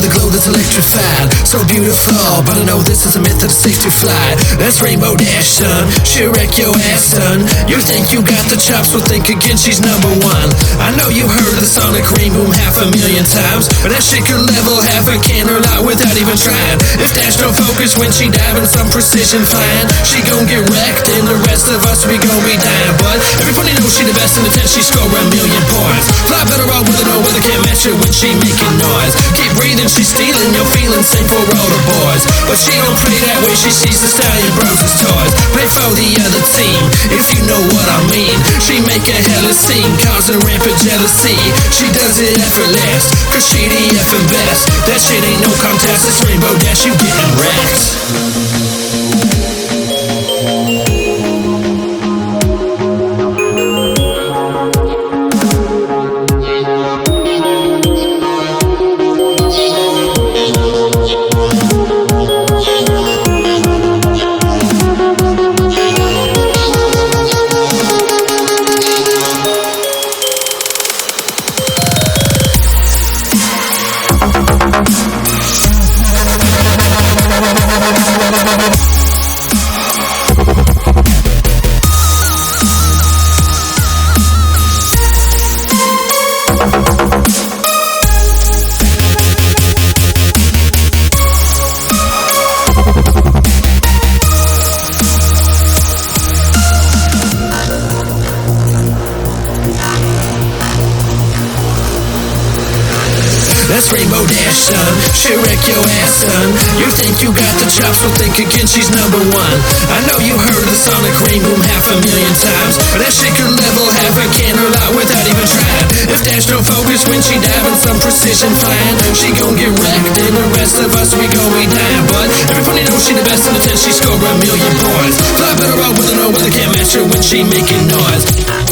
a glow that's electrified, so beautiful, but I know this is a myth that it's safe to fly. That's Rainbow Dash, son, she'll wreck your ass, son. You think you got the chops, well think again, she's number one. I know you heard the sonic rain boom 500,000 times, but that shit could level half a can or lot without even trying. If Dash don't focus when she diving, some precision flying, she gon' get wrecked and the rest of us, we gon' be dying. But everybody knows she the best in the 10, she score 1,000,000 points. Fly better all with her, no weather can't match her when she making noise. Keep breathing, she's stealing your feelings, same for all the boys. But she don't play that way, she sees the stallion bros as toys. Play for the other team, if you know what I mean. She make a hella scene, causing rampant jealousy. She does it effortless, cause she the effing best. That shit ain't no contest, it's Rainbow Dash, you getting wrecked. That's Rainbow Dash, son, she'll wreck your ass, son. You think you got the chops, well think again, she's number one. I know you heard the sonic rain boom 500,000 times, but that shit could level half a can or lot without even trying. If Dash don't focus when she diving, some precision flying, she gon' get wrecked and the rest of us, we gon' be dying. But everybody knows she the best in the 10, she score 1,000,000 points. Fly better all with her, no weather can't match her when she making noise.